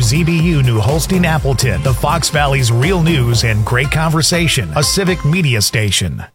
WZBU New Holstein Appleton, the Fox Valley's real news and great conversation, a civic media station.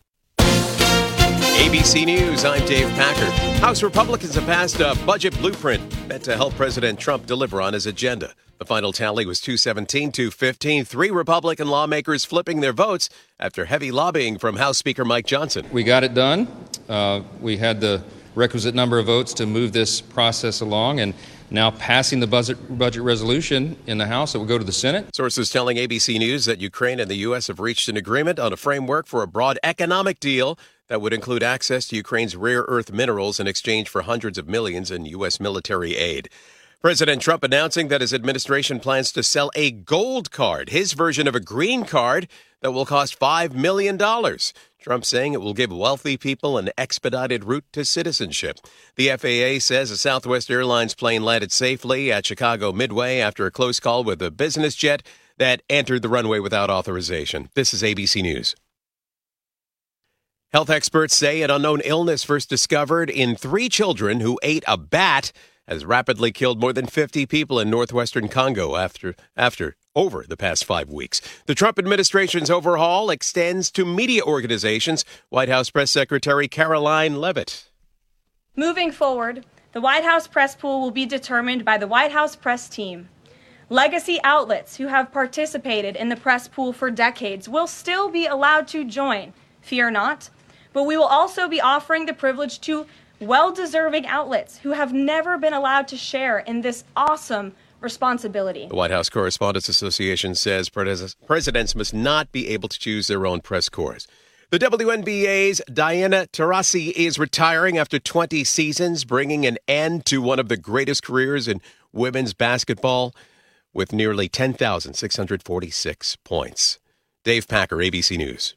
ABC News, I'm Dave Packer. House Republicans have passed a budget blueprint meant to help President Trump deliver on his agenda. The final tally was 217-215, 3 Republican lawmakers flipping their votes after heavy lobbying from House Speaker Mike Johnson. We got it done. We had the requisite number of votes to move this process along, and now passing the budget resolution in the House, it will go to the Senate. Sources telling ABC News that Ukraine and the U.S. have reached an agreement on a framework for a broad economic deal that would include access to Ukraine's rare earth minerals in exchange for hundreds of millions in U.S. military aid. President Trump announcing that his administration plans to sell a gold card, his version of a green card that will cost $5 million. Trump saying it will give wealthy people an expedited route to citizenship. The FAA says a Southwest Airlines plane landed safely at Chicago Midway after a close call with a business jet that entered the runway without authorization. This is ABC News. Health experts say an unknown illness first discovered in 3 children who ate a bat has rapidly killed more than 50 people in northwestern Congo over the past 5 weeks. The Trump administration's overhaul extends to media organizations. White House Press Secretary Caroline Leavitt. Moving forward, the White House press pool will be determined by the White House press team. Legacy outlets who have participated in the press pool for decades will still be allowed to join. Fear not. But we will also be offering the privilege to well-deserving outlets who have never been allowed to share in this awesome responsibility. The White House Correspondents Association says presidents must not be able to choose their own press corps. The WNBA's Diana Taurasi is retiring after 20 seasons, bringing an end to one of the greatest careers in women's basketball with nearly 10,646 points. Dave Packer, ABC News.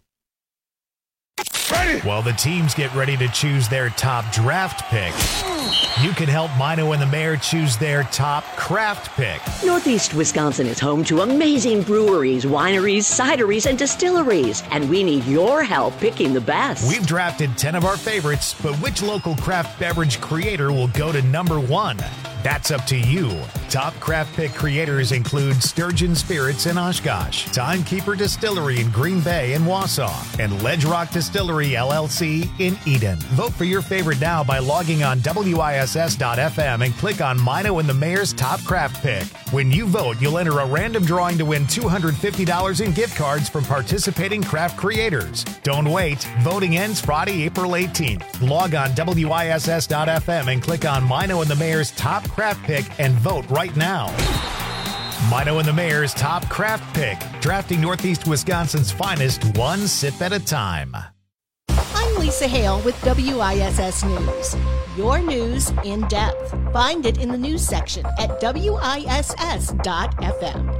While the teams get ready to choose their top draft pick, you can help Mino and the Mayor choose their top craft pick. Northeast Wisconsin is home to amazing breweries, wineries, cideries, and distilleries, and we need your help picking the best. We've drafted 10 of our favorites, but which local craft beverage creator will go to number 1? That's up to you. Top craft pick creators include Sturgeon Spirits in Oshkosh, Timekeeper Distillery in Green Bay and Wausau, and Ledge Rock Distillery LLC in Eden. Vote for your favorite now by logging on WISS.FM and click on Mino and the Mayor's Top Craft Pick. When you vote, you'll enter a random drawing to win $250 in gift cards from participating craft creators. Don't wait. Voting ends Friday, April 18th. Log on WISS.FM and click on Mino and the Mayor's Top Craft Pick and vote right now. Mino and the Mayor's Top Craft Pick, drafting Northeast Wisconsin's finest one sip at a time. I'm Lisa Hale with WISS News. Your news in depth. Find it in the news section at WISS.FM.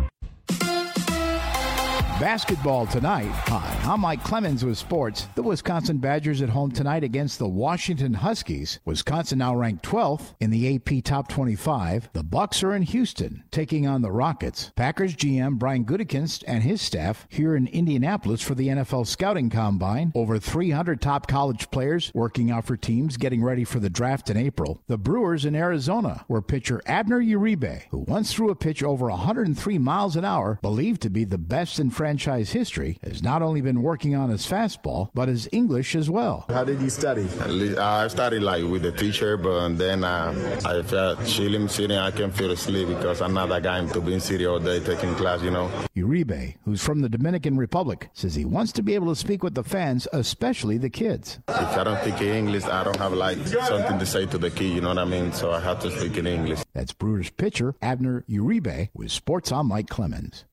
Basketball tonight. Hi, I'm Mike Clemens with sports. The Wisconsin Badgers at home tonight against the Washington Huskies. Wisconsin now ranked 12th in the AP Top 25. The Bucks are in Houston, taking on the Rockets. Packers GM Brian Gutekunst and his staff here in Indianapolis for the NFL Scouting Combine. Over 300 top college players working out for teams getting ready for the draft in April. The Brewers in Arizona, where pitcher Abner Uribe, who once threw a pitch over 103 miles an hour, believed to be the best in franchise history, has not only been working on his fastball, but his English as well. How did you study? I studied with the teacher, but then I felt chilling, sitting. I can't feel asleep because I'm not that guy to be in city all day taking class, Uribe, who's from the Dominican Republic, says he wants to be able to speak with the fans, especially the kids. If I don't speak English, I don't have something to say to the kid, you know what I mean? So I have to speak in English. That's Brewers pitcher Abner Uribe with Sports on Mike Clemens.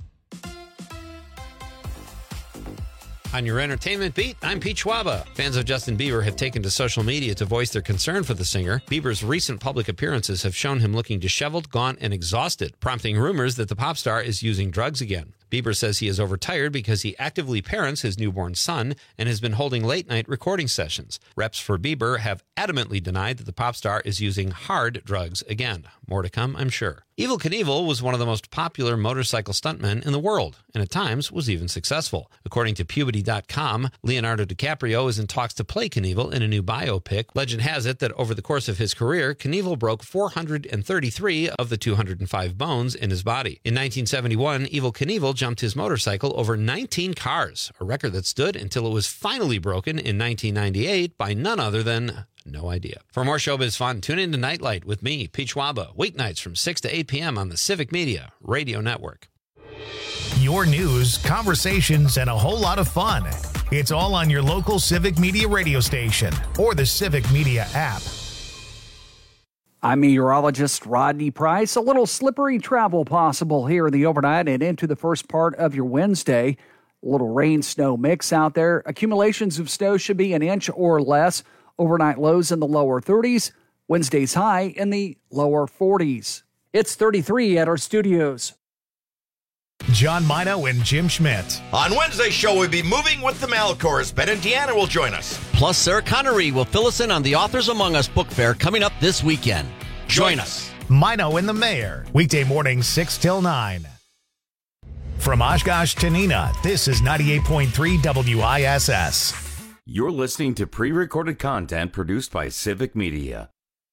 On your entertainment beat, I'm Pete Schwaba. Fans of Justin Bieber have taken to social media to voice their concern for the singer. Bieber's recent public appearances have shown him looking disheveled, gaunt, and exhausted, prompting rumors that the pop star is using drugs again. Bieber says he is overtired because he actively parents his newborn son and has been holding late-night recording sessions. Reps for Bieber have adamantly denied that the pop star is using hard drugs again. More to come, I'm sure. Evel Knievel was one of the most popular motorcycle stuntmen in the world, and at times was even successful. According to Puberty.com, Leonardo DiCaprio is in talks to play Knievel in a new biopic. Legend has it that over the course of his career, Knievel broke 433 of the 205 bones in his body. In 1971, Evel Knievel jumped his motorcycle over 19 cars, a record that stood until it was finally broken in 1998 by none other than... no idea. For more showbiz fun, tune in to Nightlight with me, Pete Schwaba, weeknights from 6 to 8 p.m. on the Civic Media Radio Network. Your news, conversations, and a whole lot of fun. It's all on your local Civic Media radio station or the Civic Media app. I'm meteorologist Rodney Price. A little slippery travel possible here in the overnight and into the first part of your Wednesday. A little rain-snow mix out there. Accumulations of snow should be an inch or less. Overnight lows in the lower 30s. Wednesday's high in the lower 40s. It's 33 at our studios. John Mino and Jim Schmidt. On Wednesday's show, we'll be moving with the Malcors. Ben and Deanna will join us. Plus, Sarah Connery will fill us in on the Authors Among Us book fair coming up this weekend. Join us. Mino and the Mayor. Weekday mornings 6 till 9. From Oshkosh to Neenah, this is 98.3 WISS. You're listening to pre-recorded content produced by Civic Media.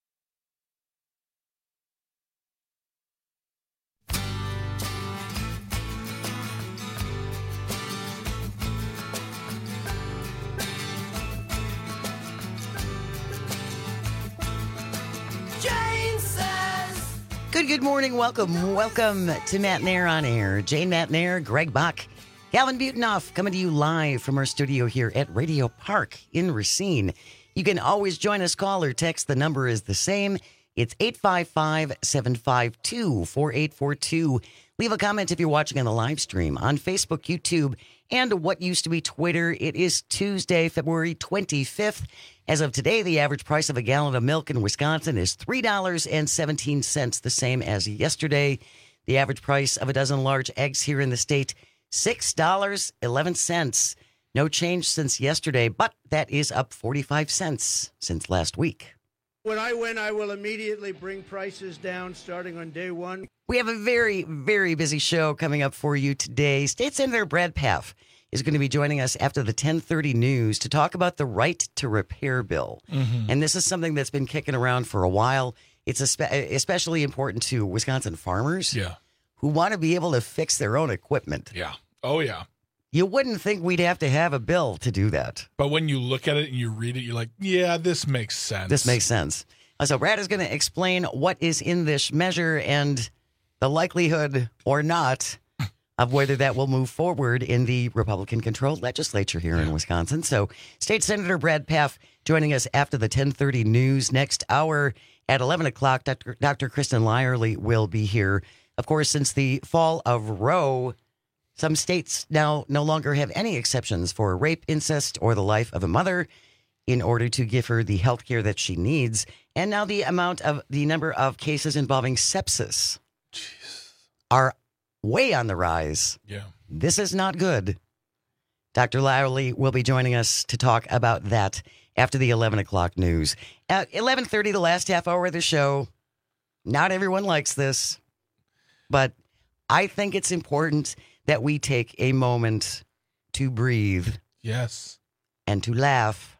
Good morning. Welcome to Matt Nair on Air. Jane Matt Nair, Greg Bach, Calvin Butonoff coming to you live from our studio here at Radio Park in Racine. You can always join us, call or text. The number is the same. It's 855-752-4842. Leave a comment if you're watching on the live stream on Facebook, YouTube, and what used to be Twitter. It is Tuesday, February 25th. As of today, the average price of a gallon of milk in Wisconsin is $3.17, the same as yesterday. The average price of a dozen large eggs here in the state, $6.11. No change since yesterday, but that is up 45 cents since last week. When I win, I will immediately bring prices down starting on day one. We have a very, very busy show coming up for you today. State Senator Brad Pfaff is going to be joining us after the 10:30 news to talk about the right to repair bill. Mm-hmm. And this is something that's been kicking around for a while. It's especially important to Wisconsin farmers who want to be able to fix their own equipment. Yeah. Oh, yeah. You wouldn't think we'd have to have a bill to do that. But when you look at it and you read it, you're like, yeah, this makes sense. This makes sense. So Brad is going to explain what is in this measure and the likelihood or not of whether that will move forward in the Republican-controlled legislature here in Wisconsin. So State Senator Brad Pfaff joining us after the 10:30 news. Next hour at 11 o'clock, Dr. Kristen Lyerly will be here. Of course, since the fall of Roe, some states now no longer have any exceptions for rape, incest, or the life of a mother in order to give her the health care that she needs. And now the number of cases involving sepsis are way on the rise. Yeah. This is not good. Dr. Lyerly will be joining us to talk about that after the 11 o'clock news. At 11:30, the last half hour of the show. Not everyone likes this, but I think it's important that we take a moment to breathe. Yes. And to laugh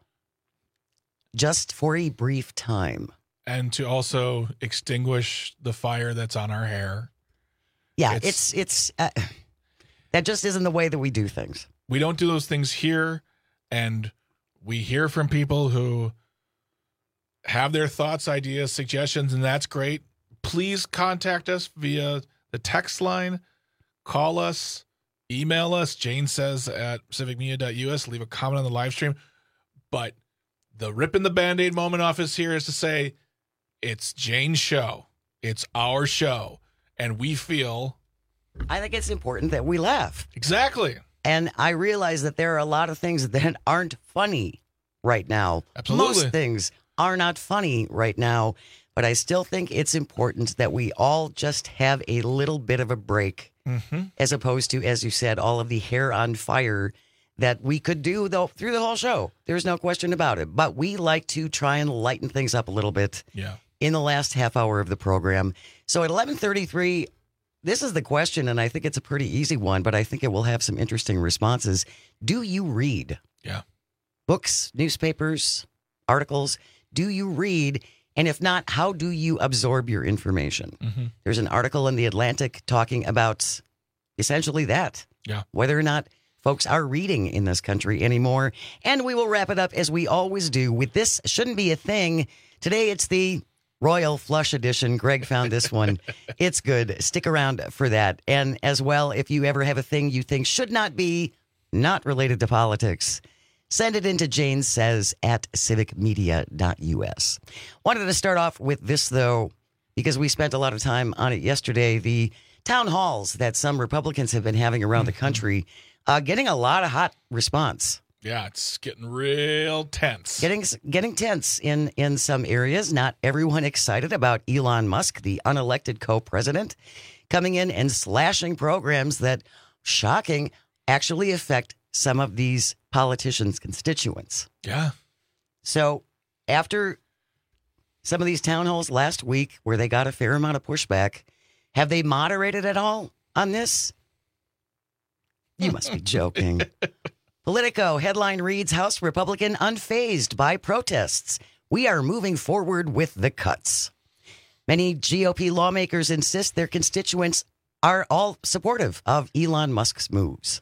just for a brief time. And to also extinguish the fire that's on our hair. Yeah, it's that just isn't the way that we do things. We don't do those things here, and we hear from people who have their thoughts, ideas, suggestions, and that's great. Please contact us via the text line. Call us, email us, Jane says at civicmedia.us, leave a comment on the live stream. But the ripping the Band-Aid moment off is here is to say it's Jane's show. It's our show. And we feel... I think it's important that we laugh. Exactly. And I realize that there are a lot of things that aren't funny right now. Absolutely. Most things are not funny right now. But I still think it's important that we all just have a little bit of a break. Mm-hmm. As opposed to, as you said, all of the hair on fire that we could do through the whole show. There's no question about it. But we like to try and lighten things up a little bit. Yeah. in the last half hour of the program. So at 11:33, this is the question, and I think it's a pretty easy one, but I think it will have some interesting responses. Do you read? Yeah. Books, newspapers, articles? Do you read? And if not, how do you absorb your information? Mm-hmm. There's an article in The Atlantic talking about essentially that. Yeah. Whether or not folks are reading in this country anymore. And we will wrap it up as we always do with This Shouldn't Be a Thing. Today it's the Royal Flush Edition. Greg found this one. It's good. Stick around for that. And as well, if you ever have a thing you think should not be not related to politics, send it into Jane Says at civicmedia.us. Wanted to start off with this, though, because we spent a lot of time on it yesterday. The town halls that some Republicans have been having around the country, getting a lot of hot response. Yeah, it's getting real tense. Getting tense in some areas. Not everyone excited about Elon Musk, the unelected co-president, coming in and slashing programs that, shocking, actually affect some of these politicians' constituents. Yeah. So after some of these town halls last week where they got a fair amount of pushback, have they moderated at all on this? You must be joking. Politico headline reads, House Republican unfazed by protests. We are moving forward with the cuts. Many GOP lawmakers insist their constituents are all supportive of Elon Musk's moves.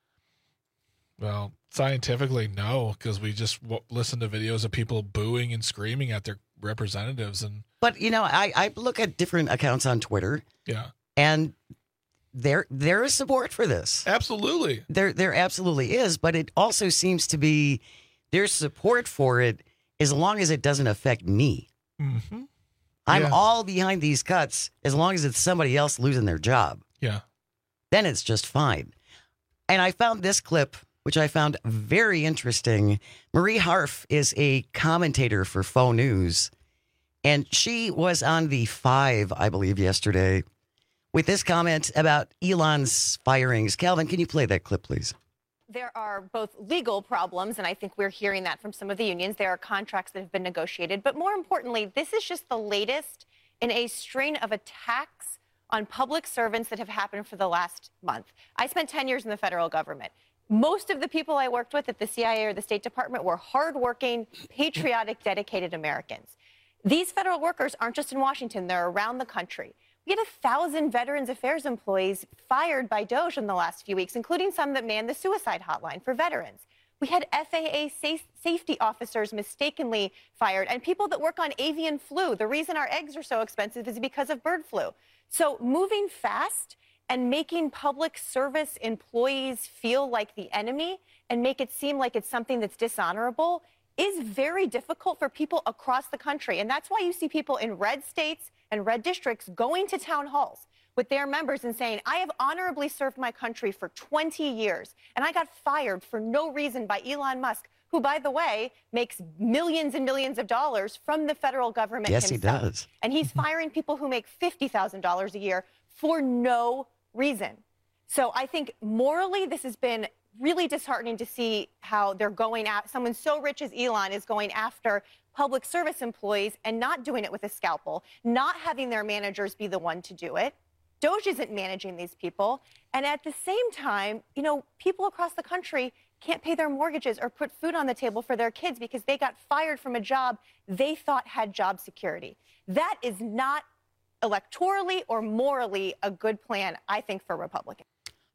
Well, scientifically, no, because we just listen to videos of people booing and screaming at their representatives. But, you know, I look at different accounts on Twitter. Yeah. And there is support for this. Absolutely. There absolutely is, but it also seems to be there's support for it as long as it doesn't affect me. Mm-hmm. I'm all behind these cuts as long as it's somebody else losing their job. Yeah. Then it's just fine. And I found this clip, which I found very interesting. Marie Harf is a commentator for Faux News, and she was on the 5, I believe, yesterday with this comment about Elon's firings. Calvin, can you play that clip, please? There are both legal problems, and I think we're hearing that from some of the unions. There are contracts that have been negotiated. But more importantly, this is just the latest in a string of attacks on public servants that have happened for the last month. I spent 10 years in the federal government. Most of the people I worked with at the CIA or the State Department were hardworking, patriotic, dedicated Americans. These federal workers aren't just in Washington. They're around the country. We had 1,000 Veterans Affairs employees fired by DOJ in the last few weeks, including some that manned the suicide hotline for veterans. We had FAA safety officers mistakenly fired, and people that work on avian flu. The reason our eggs are so expensive is because of bird flu. So moving fast and making public service employees feel like the enemy and make it seem like it's something that's dishonorable is very difficult for people across the country. And that's why you see people in red states and red districts going to town halls with their members and saying, I have honorably served my country for 20 years, and I got fired for no reason by Elon Musk, who, by the way, makes millions and millions of dollars from the federal government himself. Yes, he does. And he's firing people who make $50,000 a year for no reason. So I think morally this has been really disheartening to see how they're going at someone so rich as Elon is going after public service employees and not doing it with a scalpel, not having their managers be the one to do it. DOJ isn't managing these people. And at the same time, you know, people across the country can't pay their mortgages or put food on the table for their kids because they got fired from a job they thought had job security. That is not electorally or morally a good plan, I think, for Republicans.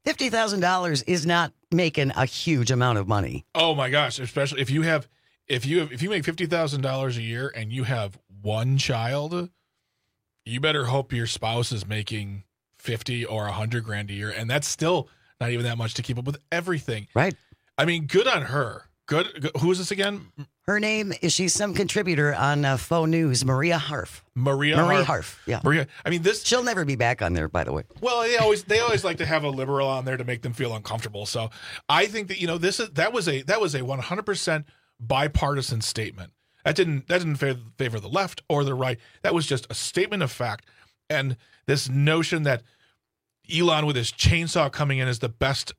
$50,000 is not making a huge amount of money. Oh my gosh, especially if you make $50,000 a year and you have one child, you better hope your spouse is making 50 or 100 grand a year, and that's still not even that much to keep up with everything. Right. I mean, good on her. Good. Who is this again? Her name is, she's some contributor on Faux News, Maria Harf. Marie Harf. Yeah. Maria. I mean, she'll never be back on there, by the way. Well, they always like to have a liberal on there to make them feel uncomfortable. So I think that, you know, that was a 100% bipartisan statement. That didn't favor the left or the right. That was just a statement of fact. And this notion that Elon with his chainsaw coming in is the best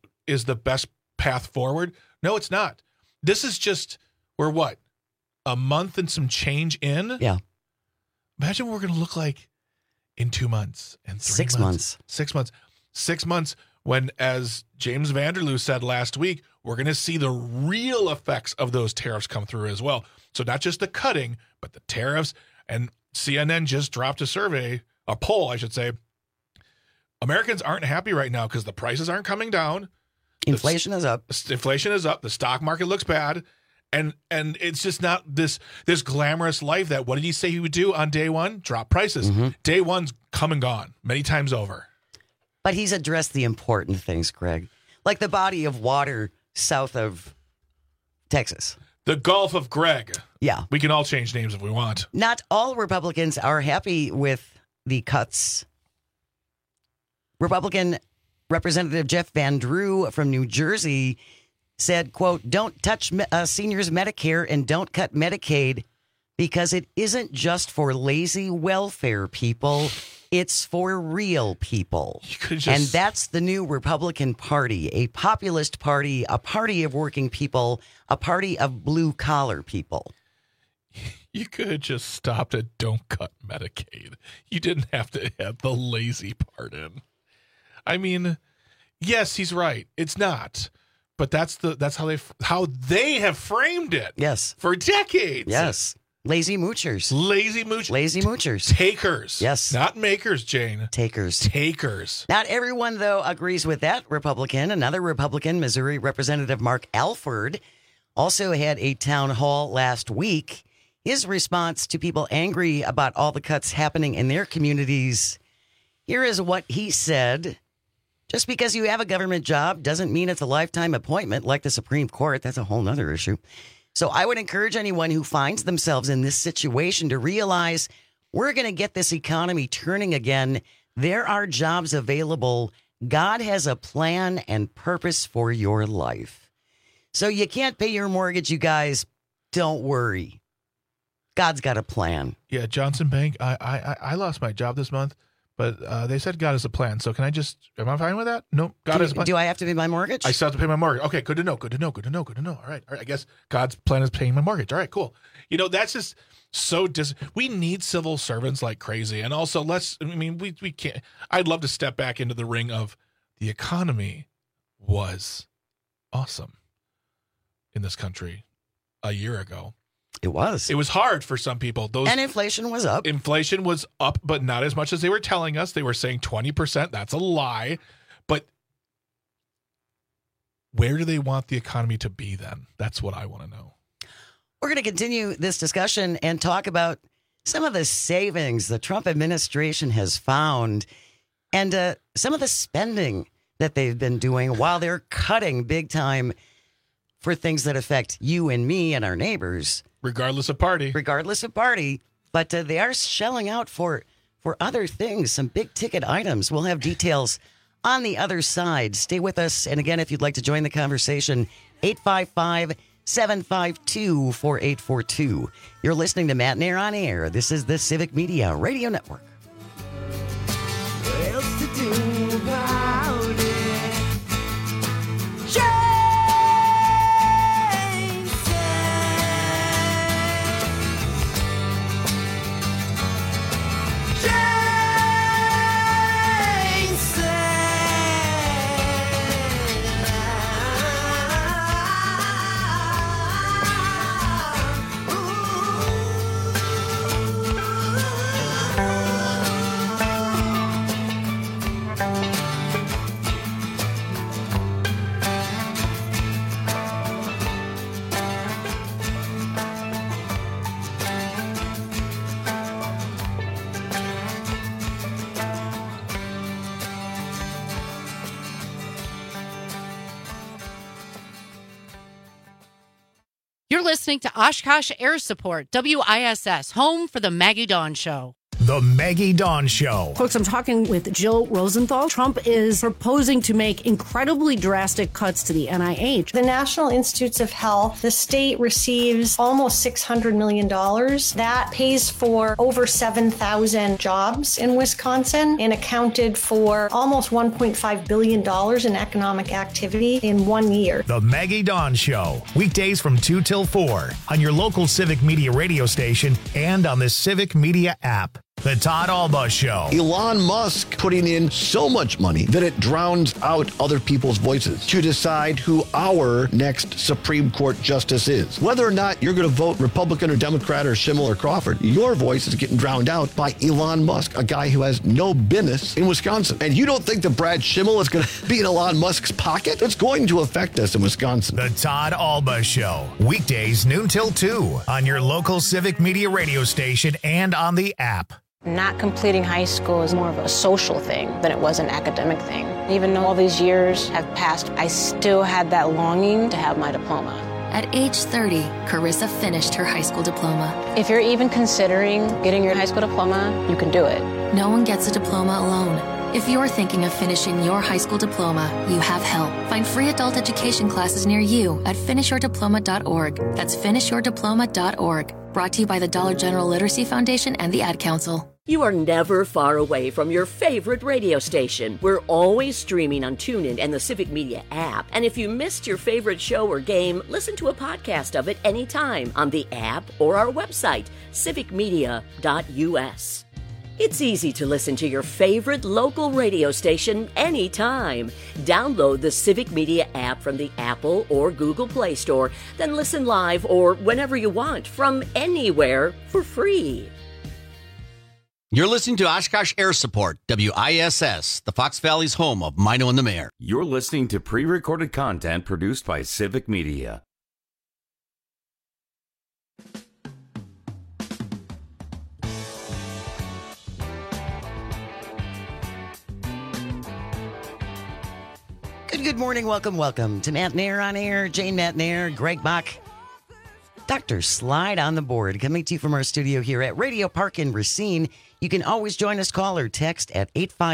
path forward. No, it's not. This is just, we're what, a month and some change in? Yeah. Imagine what we're going to look like in 2 months and 3 months. 6 months. 6 months when, as James Vanderloo said last week, we're going to see the real effects of those tariffs come through as well. So not just the cutting, but the tariffs. And CNN just dropped a poll, I should say. Americans aren't happy right now because the prices aren't coming down. Inflation is up. Inflation is up. The stock market looks bad. And it's just not this glamorous life that, what did he say he would do on day one? Drop prices. Mm-hmm. Day one's come and gone many times over. But he's addressed the important things, Greg. Like the body of water south of Texas. The Gulf of Greg. Yeah. We can all change names if we want. Not all Republicans are happy with the cuts. Republican Representative Jeff Van Drew from New Jersey said, quote, "Don't touch seniors' Medicare and don't cut Medicaid because it isn't just for lazy welfare people. It's for real people." And that's the new Republican Party, a populist party, a party of working people, a party of blue-collar people. You could have just stopped at "don't cut Medicaid." You didn't have to add the lazy part in. I mean, yes, he's right. It's not. But that's how they have framed it. Yes. For decades. Yes. Lazy moochers. Lazy moochers. Lazy moochers. Takers. Yes. Not makers, Jane. Takers. Takers. Not everyone, though, agrees with that Republican. Another Republican, Missouri Representative Mark Alford, also had a town hall last week. His response to people angry about all the cuts happening in their communities. Here is what he said. Just because you have a government job doesn't mean it's a lifetime appointment like the Supreme Court. That's a whole nother issue. So I would encourage anyone who finds themselves in this situation to realize we're going to get this economy turning again. There are jobs available. God has a plan and purpose for your life. So you can't pay your mortgage, you guys. Don't worry. God's got a plan. Yeah, Johnson Bank, I lost my job this month. But they said God has a plan. So am I fine with that? No, God has a plan. Do I have to pay my mortgage? I still have to pay my mortgage. Okay, good to know. All right. I guess God's plan is paying my mortgage. All right, cool. That's just so we need civil servants like crazy. And also we can't. I'd love to step back into the ring of the economy was awesome in this country a year ago. It was. It was hard for some people. And inflation was up. Inflation was up, but not as much as they were telling us. They were saying 20%. That's a lie. But where do they want the economy to be then? That's what I want to know. We're going to continue this discussion and talk about some of the savings the Trump administration has found and some of the spending that they've been doing while they're cutting big time for things that affect you and me and our neighbors. Regardless of party. But they are shelling out for other things, some big ticket items. We'll have details on the other side. Stay with us. And again, if you'd like to join the conversation, 855-752-4842. You're listening to Matt and Air on Air. This is the Civic Media Radio Network. What else to do about it? You're listening to Oshkosh Air Support, WISS, home for the Maggie Dawn Show. The Maggie Dawn Show. Folks, I'm talking with Jill Rosenthal. Trump is proposing to make incredibly drastic cuts to the NIH. The National Institutes of Health, the state receives almost $600 million. That pays for over 7,000 jobs in Wisconsin and accounted for almost $1.5 billion in economic activity in 1 year. The Maggie Dawn Show. Weekdays from 2 till 4 on your local Civic Media radio station and on the Civic Media app. The Todd Alba Show. Elon Musk putting in so much money that it drowns out other people's voices to decide who our next Supreme Court justice is. Whether or not you're going to vote Republican or Democrat or Schimmel or Crawford, your voice is getting drowned out by Elon Musk, a guy who has no business in Wisconsin. And you don't think that Brad Schimmel is going to be in Elon Musk's pocket? It's going to affect us in Wisconsin. The Todd Alba Show. Weekdays noon till 2 on your local Civic Media radio station and on the app. Not completing high school is more of a social thing than it was an academic thing. Even though all these years have passed, I still had that longing to have my diploma. At age 30, Carissa finished her high school diploma. If you're even considering getting your high school diploma, you can do it. No one gets a diploma alone. If you're thinking of finishing your high school diploma, you have help. Find free adult education classes near you at finishyourdiploma.org. That's finishyourdiploma.org. Brought to you by the Dollar General Literacy Foundation and the Ad Council. You are never far away from your favorite radio station. We're always streaming on TuneIn and the Civic Media app. And if you missed your favorite show or game, listen to a podcast of it anytime on the app or our website, civicmedia.us. It's easy to listen to your favorite local radio station anytime. Download the Civic Media app from the Apple or Google Play Store, then listen live or whenever you want from anywhere for free. You're listening to Oshkosh Air Support, WISS, the Fox Valley's home of Mino and the Mayor. You're listening to pre-recorded content produced by Civic Media. Good morning. Welcome to Matt Nair on Air. Jane Matt Nair, Greg Bach, Dr. Slide on the board. Coming to you from our studio here at Radio Park in Racine. You can always join us, call or text at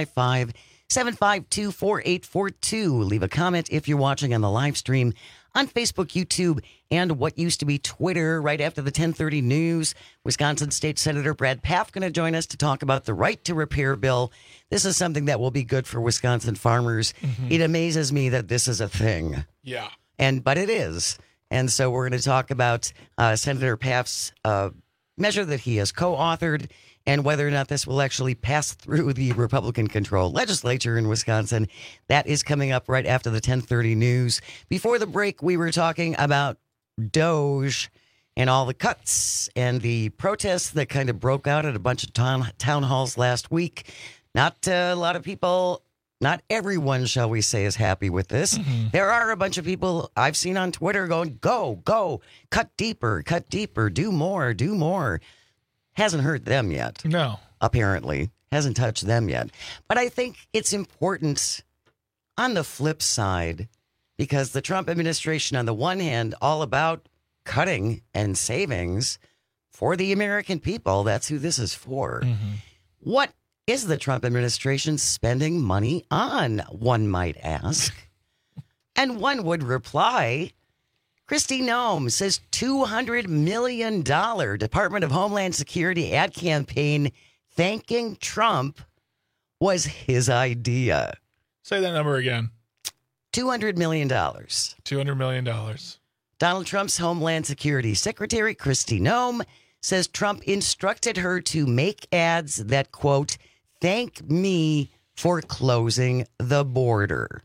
855-752-4842. Leave a comment if you're watching on the live stream on Facebook, YouTube, and what used to be Twitter. Right after the 10:30 news, Wisconsin State Senator Brad Pfaff going to join us to talk about the right to repair bill. This is something that will be good for Wisconsin farmers. Mm-hmm. It amazes me that this is a thing. Yeah. But it is. And so we're going to talk about Senator Pfaff's measure that he has co-authored and whether or not this will actually pass through the Republican-controlled legislature in Wisconsin. That is coming up right after the 10:30 news. Before the break, we were talking about DOGE and all the cuts and the protests that kind of broke out at a bunch of town halls last week. Not a lot of people, not everyone, shall we say, is happy with this. Mm-hmm. There are a bunch of people I've seen on Twitter going, go, cut deeper, do more. Hasn't hurt them yet. No. Apparently. Hasn't touched them yet. But I think it's important on the flip side, because the Trump administration, on the one hand, all about cutting and savings for the American people. That's who this is for. Mm-hmm. What is the Trump administration spending money on, one might ask? And one would reply, Kristi Noem says $200 million Department of Homeland Security ad campaign thanking Trump was his idea. Say that number again. $200 million. $200 million. Donald Trump's Homeland Security Secretary, Kristi Noem, says Trump instructed her to make ads that, quote, thank me for closing the border.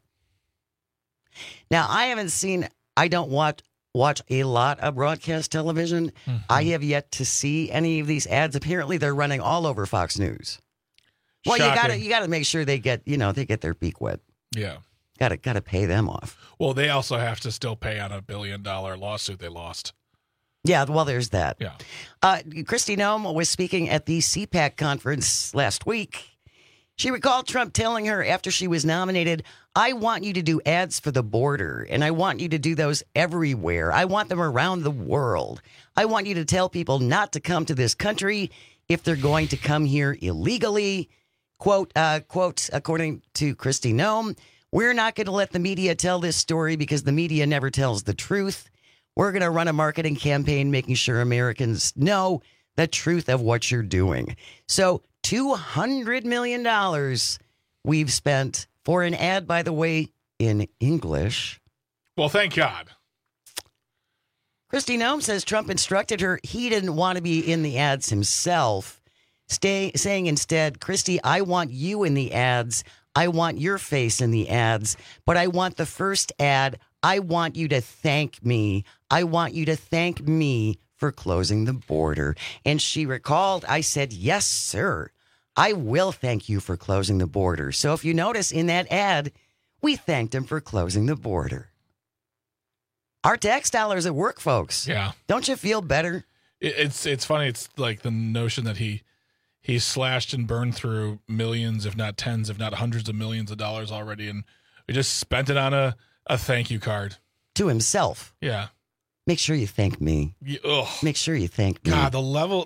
Now, I don't watch a lot of broadcast television. Mm-hmm. I have yet to see any of these ads. Apparently, they're running all over Fox News. Well, you got to make sure they get their beak wet. Yeah. Got to pay them off. Well, they also have to still pay on a $1 billion lawsuit they lost. Yeah, well, there's that. Yeah. Kristi Noem was speaking at the CPAC conference last week. She recalled Trump telling her after she was nominated, I want you to do ads for the border, and I want you to do those everywhere. I want them around the world. I want you to tell people not to come to this country if they're going to come here illegally. Quote, according to Kristi Noem, we're not going to let the media tell this story because the media never tells the truth. We're going to run a marketing campaign making sure Americans know the truth of what you're doing. So $200 million we've spent for an ad, by the way, in English. Well, thank God. Kristi Noem says Trump instructed her he didn't want to be in the ads himself, saying instead, Kristi, I want you in the ads. I want your face in the ads. But I want the first ad. I want you to thank me. I want you to thank me for closing the border. And she recalled, I said, yes, sir. I will thank you for closing the border. So if you notice in that ad, we thanked him for closing the border. Our tax dollars at work, folks. Yeah. Don't you feel better? It's funny. It's like the notion that he slashed and burned through millions, if not tens, if not hundreds of millions of dollars already. And we just spent it on a thank you card. To himself. Yeah. Make sure you thank me. Make sure you thank me. God, the level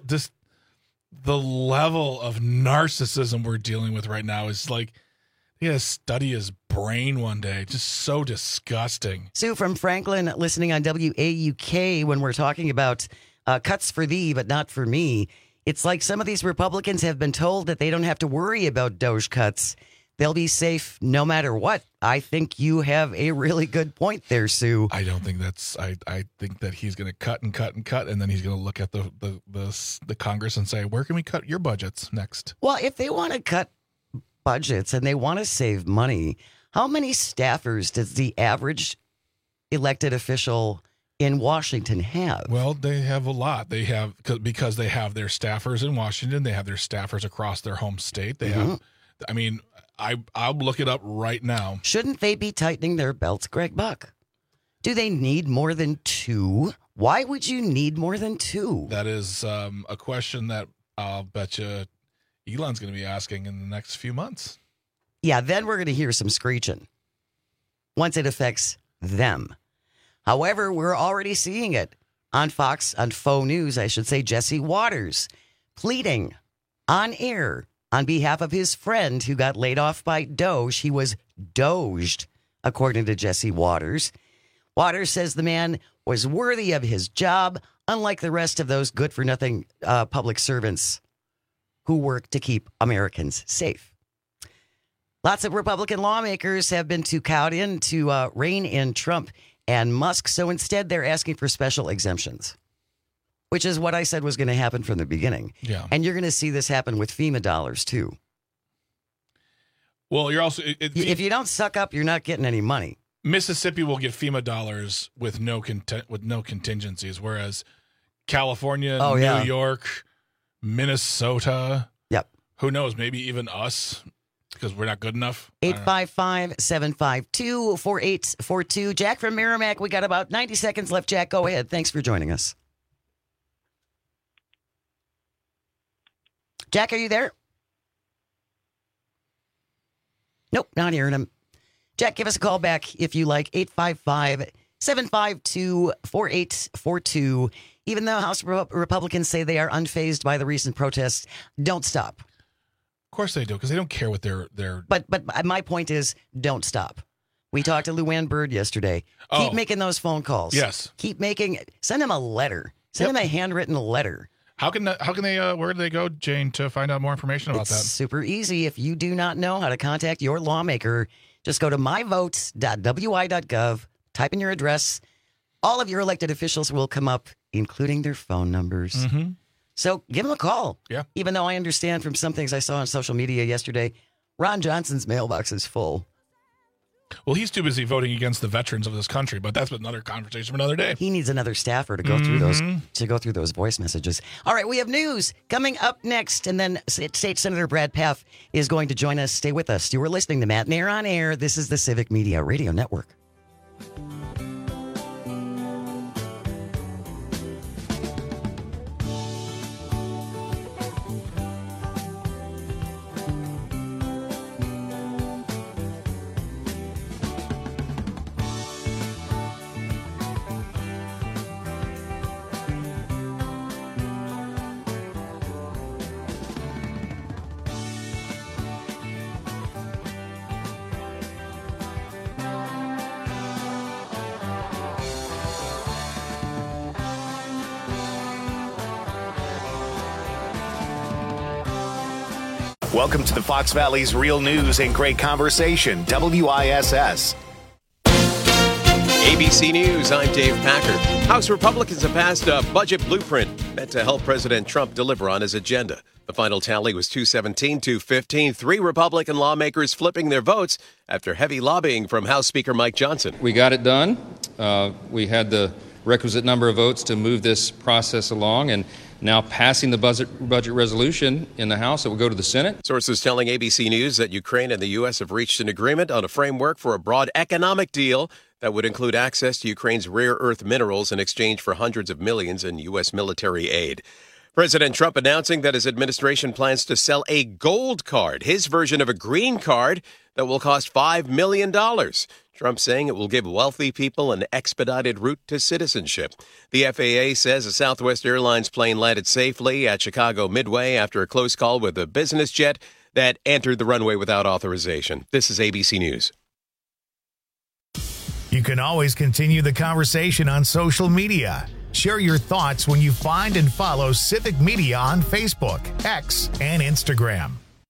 of narcissism we're dealing with right now is like, he had to study his brain one day. Just so disgusting. Sue from Franklin listening on WAUK when we're talking about cuts for thee, but not for me. It's like some of these Republicans have been told that they don't have to worry about Doge cuts. They'll be safe no matter what. I think you have a really good point there, Sue. I don't think that's. I think that he's going to cut and cut and cut, and then he's going to look at the Congress and say, "Where can we cut your budgets next?" Well, if they want to cut budgets and they want to save money, how many staffers does the average elected official in Washington have? Well, they have a lot. They have because they have their staffers in Washington. They have their staffers across their home state. They have. I mean, I'll look it up right now. Shouldn't they be tightening their belts, Greg Buck? Do they need more than two? Why would you need more than two? That is a question that I'll bet you Elon's going to be asking in the next few months. Yeah, then we're going to hear some screeching once it affects them. However, we're already seeing it on Fox, on Faux News, I should say, Jesse Waters pleading on air on behalf of his friend who got laid off by Doge. He was doged, according to Jesse Waters. Waters says the man was worthy of his job, unlike the rest of those good-for-nothing public servants who work to keep Americans safe. Lots of Republican lawmakers have been too cowed in to rein in Trump and Musk, so instead they're asking for special exemptions, which is what I said was going to happen from the beginning. Yeah. And you're going to see this happen with FEMA dollars, too. Well, you're also... if you don't suck up, you're not getting any money. Mississippi will get FEMA dollars with no contingencies, whereas California, New York, Minnesota... Yep. Who knows? Maybe even us, because we're not good enough. 855-752-4842. Jack from Merrimack, we got about 90 seconds left. Jack, go ahead. Thanks for joining us. Jack, are you there? Nope, not hearing him. Jack, give us a call back if you like. 855-752-4842. Even though House Republicans say they are unfazed by the recent protests, don't stop. Of course they do, because they don't care what they're... But my point is, don't stop. We talked to Luann Byrd yesterday. Keep making those phone calls. Yes. Send him a letter. Send him a handwritten letter. How can they, where do they go, Jane, to find out more information about that? It's super easy. If you do not know how to contact your lawmaker, just go to myvotes.wi.gov, type in your address. All of your elected officials will come up, including their phone numbers. Mm-hmm. So give them a call. Yeah. Even though I understand from some things I saw on social media yesterday, Ron Johnson's mailbox is full. Well, he's too busy voting against the veterans of this country, but that's another conversation for another day. He needs another staffer to go through those voice messages. All right, we have news coming up next, and then State Senator Brad Pfaff is going to join us. Stay with us. You are listening to Matt Nair on Air. This is the Civic Media Radio Network. Welcome to the Fox Valley's Real News and Great Conversation, WISS. ABC News, I'm Dave Packard. House Republicans have passed a budget blueprint meant to help President Trump deliver on his agenda. The final tally was 217-215, 3 Republican lawmakers flipping their votes after heavy lobbying from House Speaker Mike Johnson. We got it done. We had the requisite number of votes to move this process along, and now passing the budget resolution in the House, it will go to the Senate. Sources telling ABC News that Ukraine and the U.S. have reached an agreement on a framework for a broad economic deal that would include access to Ukraine's rare earth minerals in exchange for hundreds of millions in U.S. military aid. President Trump announcing that his administration plans to sell a gold card, his version of a green card, that will cost $5 million. Trump saying it will give wealthy people an expedited route to citizenship. The FAA says a Southwest Airlines plane landed safely at Chicago Midway after a close call with a business jet that entered the runway without authorization. This is ABC News. You can always continue the conversation on social media. Share your thoughts when you find and follow Civic Media on Facebook, X, and Instagram.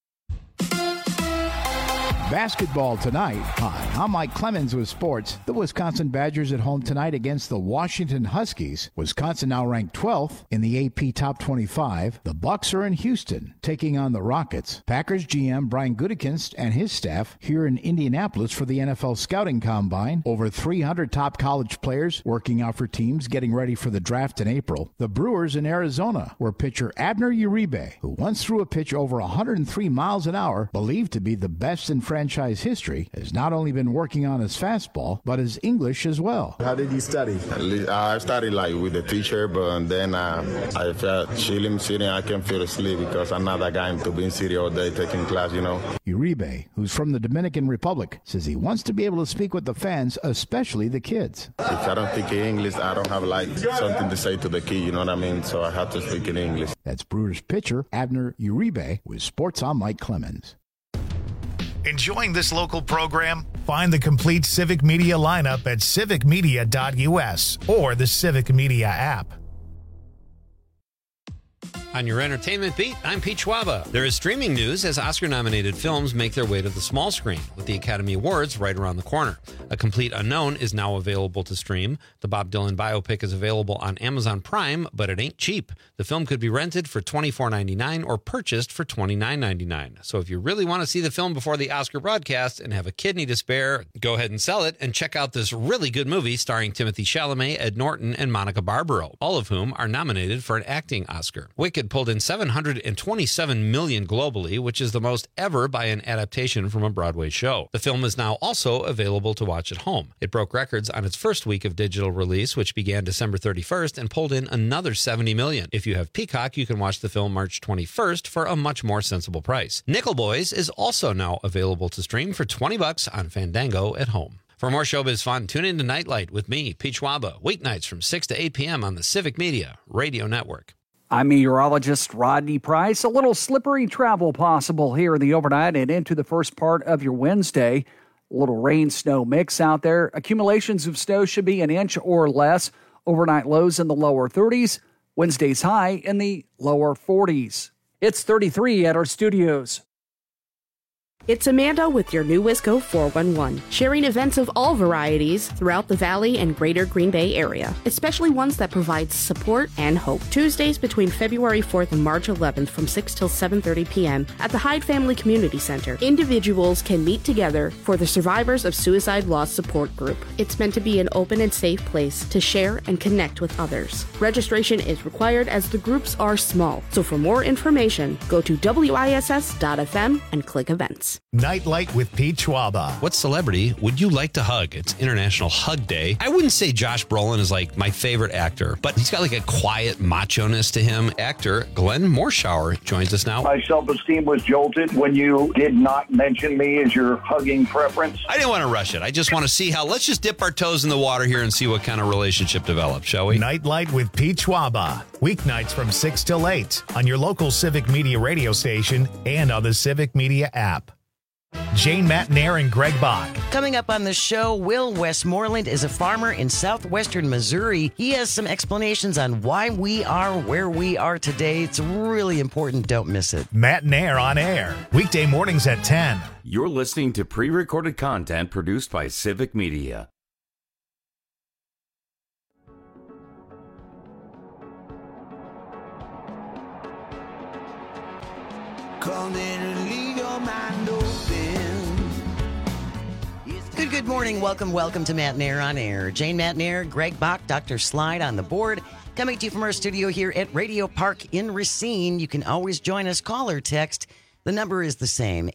Basketball tonight. Hi, I'm Mike Clemens with sports. The Wisconsin Badgers at home tonight against the Washington Huskies. Wisconsin now ranked 12th in the AP Top 25. The Bucks are in Houston, taking on the Rockets. Packers GM Brian Gutekunst and his staff here in Indianapolis for the NFL Scouting Combine. Over 300 top college players working out for teams getting ready for the draft in April. The Brewers in Arizona, where pitcher Abner Uribe, who once threw a pitch over 103 miles an hour, believed to be the best in franchise history, has not only been working on his fastball, but his English as well. How did you study? I started with the teacher, but then I felt chilling, sitting. I can feel asleep because I'm not that guy to be in city all day taking class, Uribe, who's from the Dominican Republic, says he wants to be able to speak with the fans, especially the kids. If I don't speak English, I don't have something to say to the kid, you know what I mean? So I have to speak in English. That's Brewers pitcher Abner Uribe with Sports on Mike Clemens. Enjoying this local program? Find the complete Civic Media lineup at civicmedia.us or the Civic Media app. On your entertainment beat, I'm Pete Schwaba. There is streaming news as Oscar-nominated films make their way to the small screen, with the Academy Awards right around the corner. A Complete Unknown is now available to stream. The Bob Dylan biopic is available on Amazon Prime, but it ain't cheap. The film could be rented for $24.99 or purchased for $29.99. So if you really want to see the film before the Oscar broadcast and have a kidney to spare, go ahead and sell it and check out this really good movie starring Timothée Chalamet, Ed Norton, and Monica Barbaro, all of whom are nominated for an acting Oscar. Wicked pulled in $727 million globally, which is the most ever by an adaptation from a Broadway show. The film is now also available to watch at home. It broke records on its first week of digital release, which began December 31st, and pulled in another $70 million. If you have Peacock, you can watch the film March 21st for a much more sensible price. Nickel Boys is also now available to stream for $20 on Fandango at home. For more showbiz fun, tune in to Nightlight with me, Pete Schwaba, weeknights from 6 to 8 p.m. on the Civic Media Radio Network. I'm meteorologist Rodney Price. A little slippery travel possible here in the overnight and into the first part of your Wednesday. A little rain-snow mix out there. Accumulations of snow should be an inch or less. Overnight lows in the lower 30s. Wednesday's high in the lower 40s. It's 33 at our studios. It's Amanda with your new Wisco 411, sharing events of all varieties throughout the Valley and greater Green Bay area, especially ones that provide support and hope. Tuesdays between February 4th and March 11th from 6 till 7:30 p.m. at the Hyde Family Community Center. Individuals can meet together for the Survivors of Suicide Loss Support Group. It's meant to be an open and safe place to share and connect with others. Registration is required as the groups are small, so for more information, go to wiss.fm and click events. Nightlight with Pete Schwaba. What celebrity would you like to hug? It's International Hug Day. I wouldn't say Josh Brolin is like my favorite actor, but he's got like a quiet macho-ness to him. Actor Glenn Morshower joins us now. My self-esteem was jolted when you did not mention me as your hugging preference. I didn't want to rush it. I just want to see how, let's just dip our toes in the water here and see what kind of relationship develops, shall we? Nightlight with Pete Schwaba. Weeknights from 6 till 8 on your local Civic Media radio station and on the Civic Media app. Jane Matnair and Greg Bach. Coming up on the show, Will Westmoreland is a farmer in southwestern Missouri. He has some explanations on why we are where we are today. It's really important. Don't miss it. Matnair on air, weekday mornings at 10. You're listening to pre-recorded content produced by Civic Media. Come in and leave your mind open. Good morning. Welcome to Matnair on Air. Jane Matnair, Greg Bach, Dr. Slide on the board. Coming to you from our studio here at Radio Park in Racine. You can always join us, call or text. The number is the same,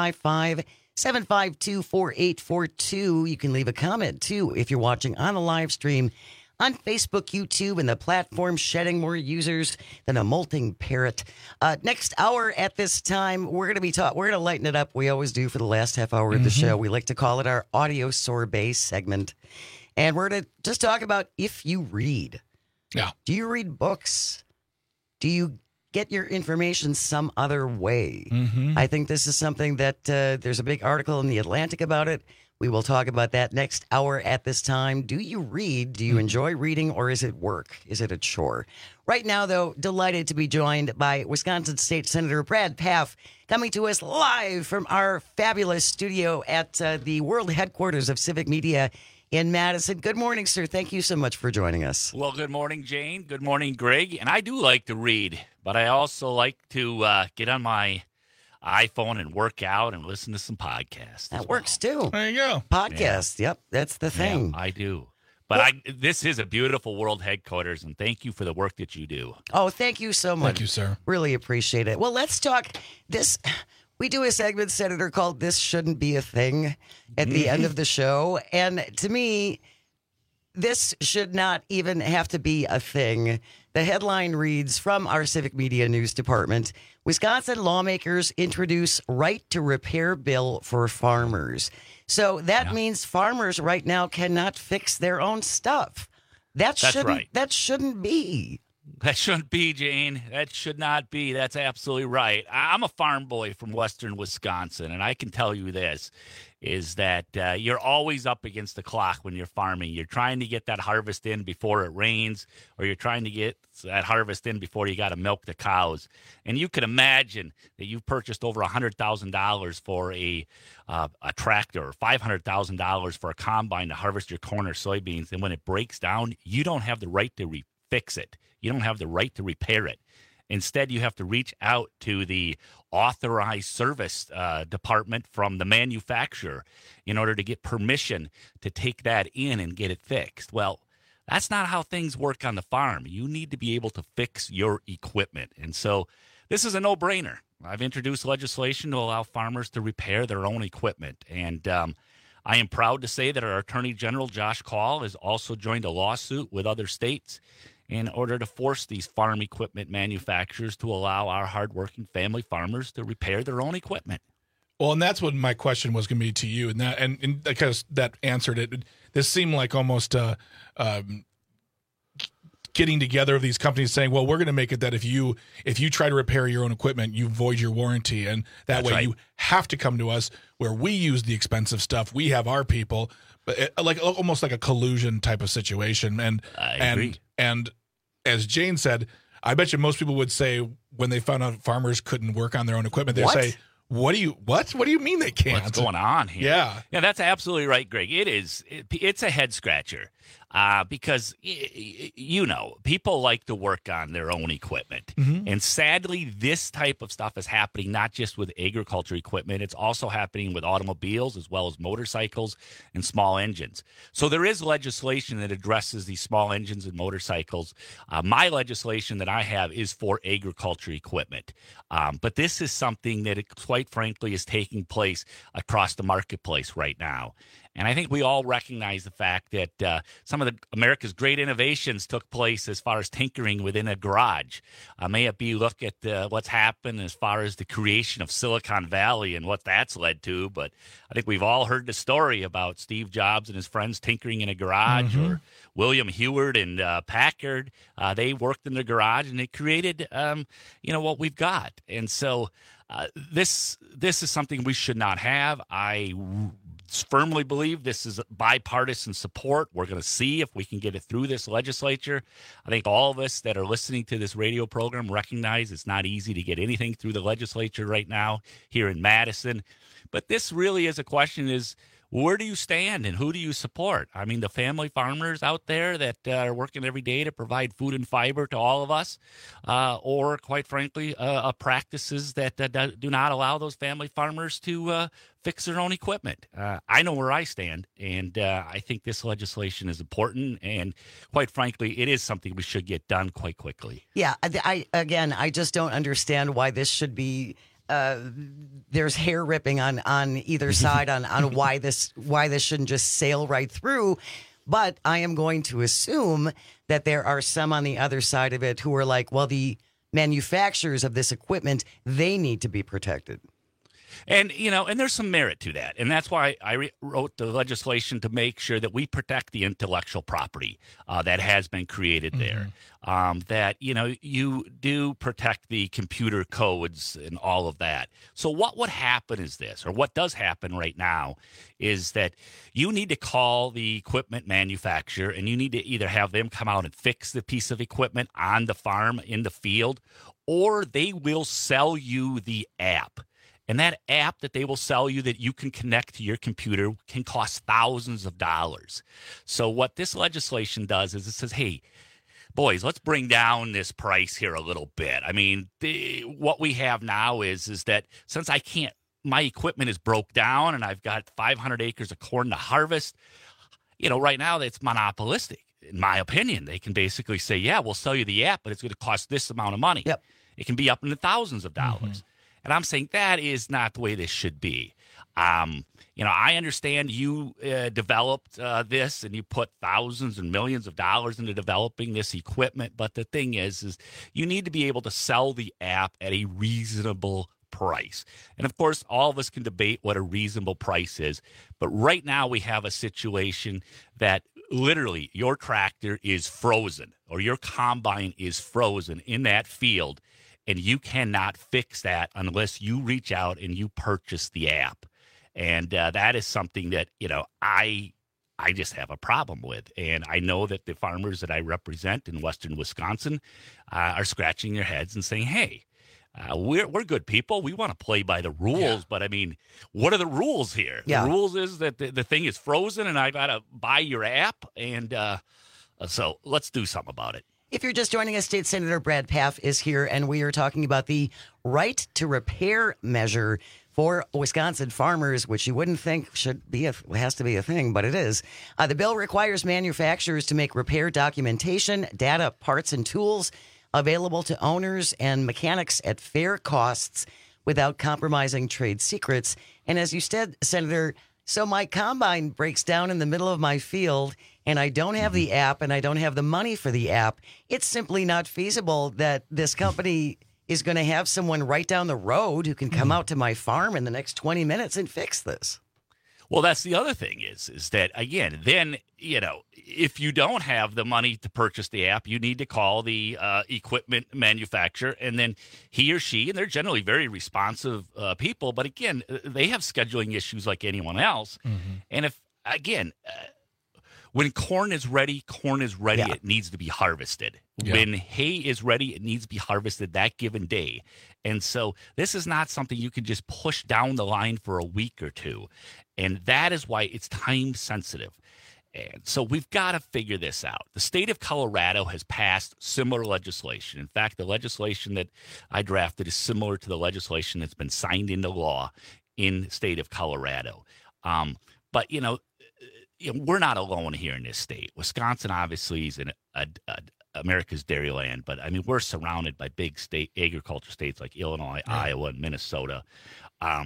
855-752-4842. You can leave a comment, too, if you're watching on a live stream on Facebook, YouTube, and the platform shedding more users than a molting parrot. Next hour at this time, we're going to lighten it up. We always do for the last half hour of the show. We like to call it our audio sorbet segment. And we're going to just talk about if you read. Yeah. Do you read books? Do you get your information some other way? I think this is something that there's a big article in The Atlantic about it. We will talk about that next hour at this time. Do you read? Do you enjoy reading, or is it work? Is it a chore? Right now, though, delighted to be joined by Wisconsin State Senator Brad Pfaff, coming to us live from our fabulous studio at the world headquarters of Civic Media in Madison. Good morning, sir. Thank you so much for joining us. Well, good morning, Jane. Good morning, Greg. And I do like to read, but I also like to get on my iPhone and work out and listen to some podcasts. That works too. There you go. Podcasts. Yeah. Yep, that's the thing. Yeah, I do. But this is a beautiful world headquarters, and thank you for the work that you do. Oh, thank you so much. Thank you, sir. Really appreciate it. Well, let's talk this. We do a segment, Senator, called This Shouldn't Be a Thing at the end of the show. And to me, this should not even have to be a thing. The headline reads from our Civic Media News Department, Wisconsin lawmakers introduce right to repair bill for farmers. So that means farmers right now cannot fix their own stuff. That's right. That shouldn't be. That shouldn't be, Jane. That should not be. That's absolutely right. I'm a farm boy from western Wisconsin, and I can tell you this, is that you're always up against the clock when you're farming. You're trying to get that harvest in before it rains, or you're trying to get that harvest in before you got to milk the cows. And you can imagine that you've purchased over $100,000 for a tractor, or $500,000 for a combine to harvest your corn or soybeans, and when it breaks down, you don't have the right to fix it. You don't have the right to repair it. Instead, you have to reach out to the authorized service department from the manufacturer in order to get permission to take that in and get it fixed. Well, that's not how things work on the farm. You need to be able to fix your equipment. And so this is a no-brainer. I've introduced legislation to allow farmers to repair their own equipment. And I am proud to say that our Attorney General, Josh Kaul, has also joined a lawsuit with other states in order to force these farm equipment manufacturers to allow our hardworking family farmers to repair their own equipment. Well, and that's what my question was going to be to you, and because that answered it. This seemed like almost getting together of these companies saying, "Well, we're going to make it that if you try to repair your own equipment, you void your warranty, and that's way you have to come to us where we use the expensive stuff. We have our people." But almost like a collusion type of situation, and I agree. And as Jane said, I bet you most people would say when they found out farmers couldn't work on their own equipment, they'd say, What do you mean they can't? What's going on here? Yeah, that's absolutely right, Greg. It's a head scratcher because people like to work on their own equipment, and sadly, this type of stuff is happening not just with agriculture equipment; it's also happening with automobiles as well as motorcycles and small engines. So there is legislation that addresses these small engines and motorcycles. My legislation that I have is for agriculture equipment, but this is something that quite frankly is taking place across the marketplace right now. And I think we all recognize the fact that some of America's great innovations took place as far as tinkering within a garage. May it be look at what's happened as far as the creation of Silicon Valley and what that's led to. But I think we've all heard the story about Steve Jobs and his friends tinkering in a garage, or William Heward and Packard. They worked in the garage and they created, what we've got. And so this is something we should not have. I firmly believe this is bipartisan support. We're going to see if we can get it through this legislature. I think all of us that are listening to this radio program recognize it's not easy to get anything through the legislature right now here in Madison. But this really is a question is, where do you stand and who do you support? I mean, the family farmers out there that are working every day to provide food and fiber to all of us, or quite frankly, practices that do not allow those family farmers to fix their own equipment. I know where I stand, and I think this legislation is important, and quite frankly, it is something we should get done quite quickly. Yeah, I just don't understand why this should be. There's hair ripping on either side on why this shouldn't just sail right through. But I am going to assume that there are some on the other side of it who are like, well, the manufacturers of this equipment, they need to be protected. And, and there's some merit to that. And that's why I wrote the legislation to make sure that we protect the intellectual property that has been created there. That, you do protect the computer codes and all of that. So what would happen is this, or what does happen right now, is that you need to call the equipment manufacturer and you need to either have them come out and fix the piece of equipment on the farm, in the field, or they will sell you the app. And that app that they will sell you that you can connect to your computer can cost thousands of dollars. So what this legislation does is it says, hey, boys, let's bring down this price here a little bit. I mean, what we have now is that since my equipment is broke down and I've got 500 acres of corn to harvest, right now it's monopolistic. In my opinion, they can basically say, yeah, we'll sell you the app, but it's going to cost this amount of money. Yep. It can be up into thousands of dollars. And I'm saying that is not the way this should be. I understand you developed this and you put thousands and millions of dollars into developing this equipment. But the thing is you need to be able to sell the app at a reasonable price. And of course, all of us can debate what a reasonable price is. But right now we have a situation that literally your tractor is frozen or your combine is frozen in that field. And you cannot fix that unless you reach out and you purchase the app. And that is something that, I just have a problem with. And I know that the farmers that I represent in western Wisconsin are scratching their heads and saying, hey, we're good people. We want to play by the rules. Yeah. But, I mean, what are the rules here? Yeah. The rules is that the thing is frozen and I got to buy your app. And so let's do something about it. If you're just joining us, State Senator Brad Pfaff is here, and we are talking about the right to repair measure for Wisconsin farmers, which you wouldn't think has to be a thing, but it is. The bill requires manufacturers to make repair documentation, data, parts, and tools available to owners and mechanics at fair costs without compromising trade secrets. And as you said, Senator, so my combine breaks down in the middle of my field and I don't have the app and I don't have the money for the app. It's simply not feasible that this company is going to have someone right down the road who can come out to my farm in the next 20 minutes and fix this. Well, that's the other thing is that, again, then, if you don't have the money to purchase the app, you need to call the equipment manufacturer, and then he or she, and they're generally very responsive people, but again, they have scheduling issues like anyone else. And if, again, when corn is ready, yeah. It needs to be harvested. Yeah. When hay is ready, it needs to be harvested that given day. And so this is not something you can just push down the line for a week or two. And that is why it's time sensitive. And so we've got to figure this out. The state of Colorado has passed similar legislation. In fact, the legislation that I drafted is similar to the legislation that's been signed into law in the state of Colorado. But, we're not alone here in this state. Wisconsin obviously is America's dairyland, but I mean, we're surrounded by big state agriculture states like Illinois, Iowa, and Minnesota.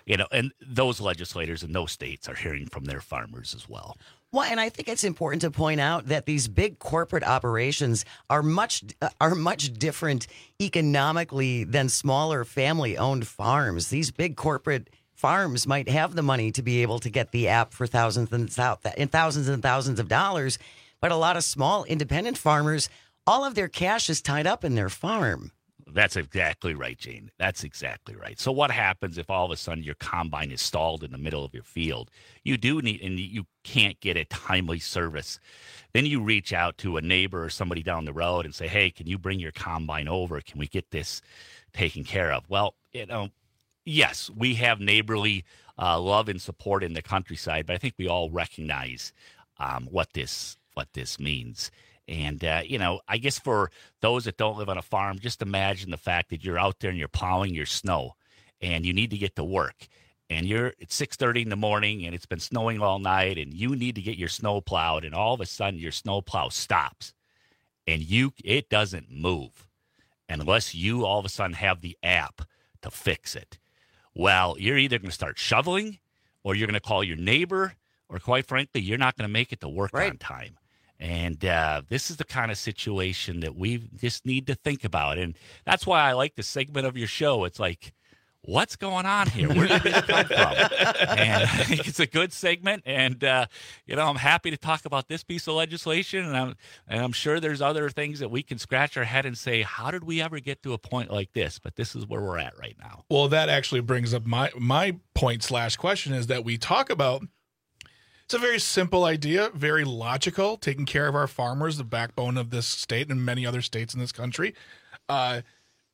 And those legislators in those states are hearing from their farmers as well. Well, and I think it's important to point out that these big corporate operations are much different economically than smaller family-owned farms. These big corporate farms might have the money to be able to get the app for thousands and thousands of dollars, but a lot of small independent farmers, all of their cash is tied up in their farm. That's exactly right, Jane. That's exactly right. So what happens if all of a sudden your combine is stalled in the middle of your field? You do need, and you can't get a timely service. Then you reach out to a neighbor or somebody down the road and say, hey, can you bring your combine over? Can we get this taken care of? Well, yes, we have neighborly love and support in the countryside, but I think we all recognize what this means. And, I guess for those that don't live on a farm, just imagine the fact that you're out there and you're plowing your snow and you need to get to work. And it's 6:30 in the morning and it's been snowing all night and you need to get your snow plowed. And all of a sudden your snow plow stops and it doesn't move unless you all of a sudden have the app to fix it. Well, you're either going to start shoveling or you're going to call your neighbor, or quite frankly, you're not going to make it to work on time. And this is the kind of situation that we just need to think about. And that's why I like the segment of your show. It's like, what's going on here? Where did this come from? And I think it's a good segment. And, I'm happy to talk about this piece of legislation. And I'm sure there's other things that we can scratch our head and say, how did we ever get to a point like this? But this is where we're at right now. Well, that actually brings up my point / question is that we talk about, it's a very simple idea, very logical, taking care of our farmers, the backbone of this state and many other states in this country. But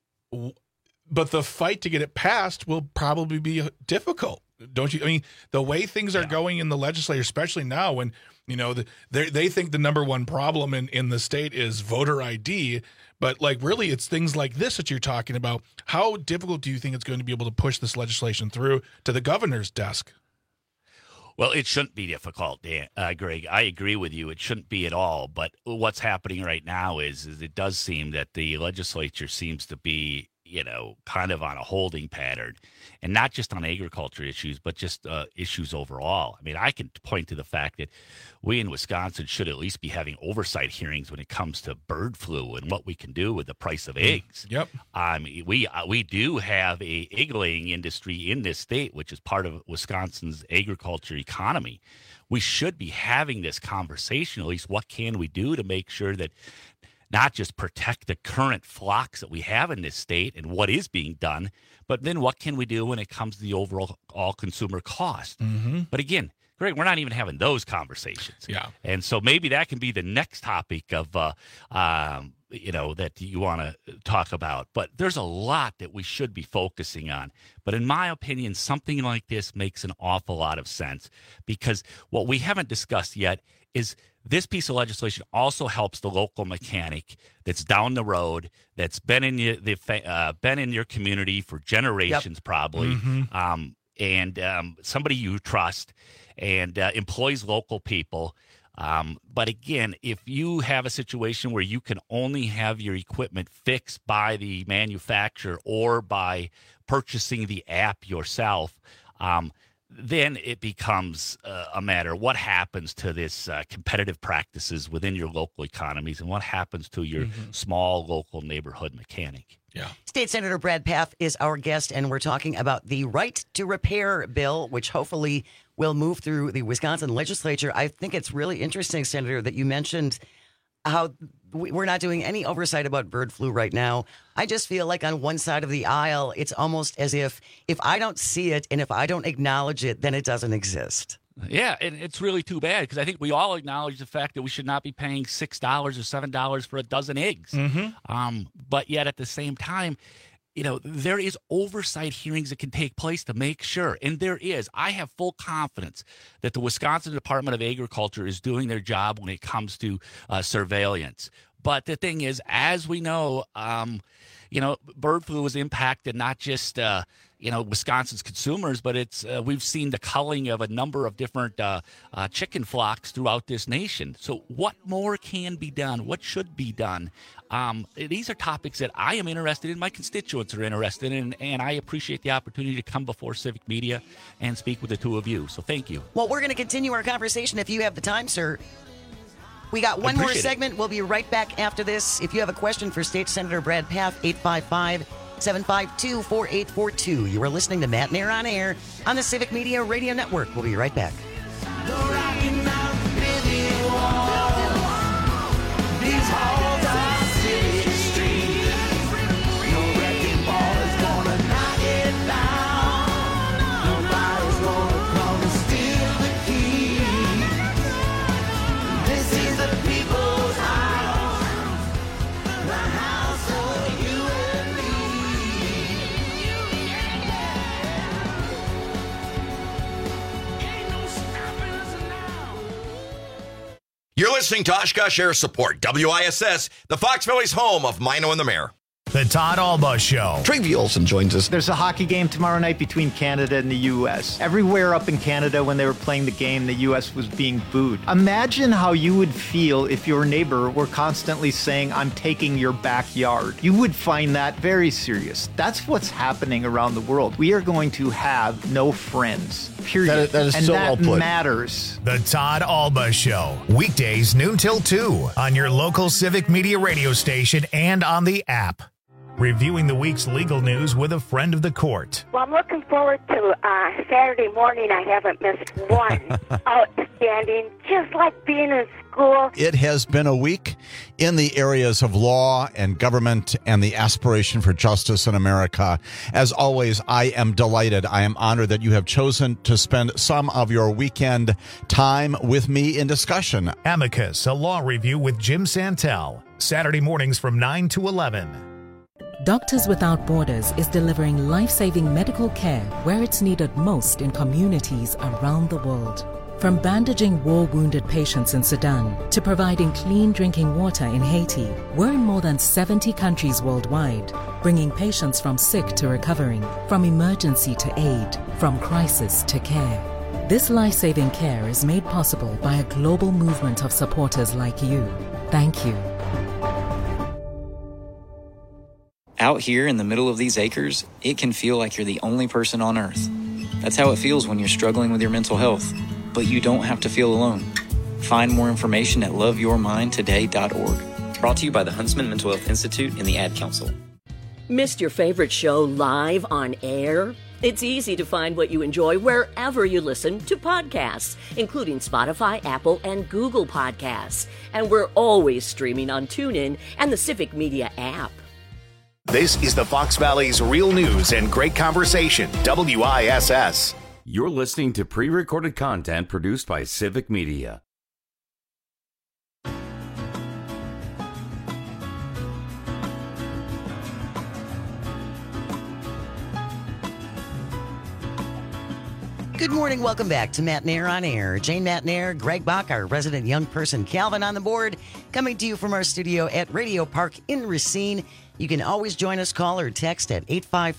the fight to get it passed will probably be difficult, don't you? I mean, the way things are going in the legislature, especially now when, they think the number one problem in the state is voter ID. But really, it's things like this that you're talking about. How difficult do you think it's going to be able to push this legislation through to the governor's desk? Well, it shouldn't be difficult, Greg. I agree with you. It shouldn't be at all. But what's happening right now is it does seem that the legislature seems to be, kind of on a holding pattern, and not just on agriculture issues, but just issues overall. I mean, I can point to the fact that we in Wisconsin should at least be having oversight hearings when it comes to bird flu and what we can do with the price of eggs. Yep. We do have a egg-laying industry in this state, which is part of Wisconsin's agriculture economy. We should be having this conversation, at least what can we do to make sure that not just protect the current flocks that we have in this state and what is being done, but then what can we do when it comes to the overall consumer cost? Mm-hmm. But again, Greg, we're not even having those conversations. Yeah. And so maybe that can be the next topic of, that you want to talk about. But there's a lot that we should be focusing on. But in my opinion, something like this makes an awful lot of sense, because what we haven't discussed yet is this piece of legislation also helps the local mechanic that's down the road, that's been in your community for generations, probably, and somebody you trust, and employs local people. But again, if you have a situation where you can only have your equipment fixed by the manufacturer or by purchasing the app yourself, then it becomes a matter what happens to this competitive practices within your local economies, and what happens to your small local neighborhood mechanic. Yeah. State Senator Brad Pfaff is our guest, and we're talking about the Right to Repair bill, which hopefully will move through the Wisconsin legislature. I think it's really interesting, Senator, that you mentioned how we're not doing any oversight about bird flu right now. I just feel like on one side of the aisle, it's almost as if I don't see it and if I don't acknowledge it, then it doesn't exist. Yeah, and it's really too bad, because I think we all acknowledge the fact that we should not be paying $6 or $7 for a dozen eggs. But yet at the same time, there is oversight hearings that can take place to make sure. And there is. I have full confidence that the Wisconsin Department of Agriculture is doing their job when it comes to surveillance. But the thing is, as we know, bird flu has impacted not just Wisconsin's consumers, but it's we've seen the culling of a number of different chicken flocks throughout this nation. So what more can be done? What should be done? These are topics that I am interested in, my constituents are interested in, and I appreciate the opportunity to come before Civic Media and speak with the two of you. So thank you. Well, we're going to continue our conversation if you have the time, sir. We got one more segment. We'll be right back after this. If you have a question for State Senator Brad Pfaff, 855-752-4842. You are listening to Matt and Air on Air on the Civic Media Radio Network. We'll be right back. You're listening to Oshkosh Air Support, WISS, the Fox Valley's home of Mino and the Mayor. The Todd Alba Show. Trey Olson joins us. There's a hockey game tomorrow night between Canada and the U.S. Everywhere up in Canada when they were playing the game, the U.S. was being booed. Imagine how you would feel if your neighbor were constantly saying, I'm taking your backyard. You would find that very serious. That's what's happening around the world. We are going to have no friends, period. That is and so that well put. matters. The Todd Alba Show. Weekdays noon till 2 on your local Civic Media radio station and on the app. Reviewing the week's legal news with a friend of the court. Well, I'm looking forward to Saturday morning. I haven't missed one. Outstanding. Just like being in school. It has been a week in the areas of law and government and the aspiration for justice in America. As always, I am delighted. I am honored that you have chosen to spend some of your weekend time with me in discussion. Amicus, a law review with Jim Santel. Saturday mornings from 9 to 11. Doctors Without Borders is delivering life-saving medical care where it's needed most in communities around the world. From bandaging war-wounded patients in Sudan to providing clean drinking water in Haiti, we're in more than 70 countries worldwide, bringing patients from sick to recovering, from emergency to aid, from crisis to care. This life-saving care is made possible by a global movement of supporters like you. Thank you. Out here in the middle of these acres, it can feel like you're the only person on Earth. That's how it feels when you're struggling with your mental health. But you don't have to feel alone. Find more information at loveyourmindtoday.org. Brought to you by the Huntsman Mental Health Institute and the Ad Council. Missed your favorite show live on air? It's easy to find what you enjoy wherever you listen to podcasts, including Spotify, Apple, and Google Podcasts. And we're always streaming on TuneIn and the Civic Media app. This is the Fox Valley's real news and great conversation, WISS. You're listening to pre-recorded content produced by Civic Media. Good morning. Welcome back to Matt and Air on Air. Jane Matt and Air, Greg Bach, our resident young person, Calvin on the board, coming to you from our studio at Radio Park in Racine. You can always join us, call or text at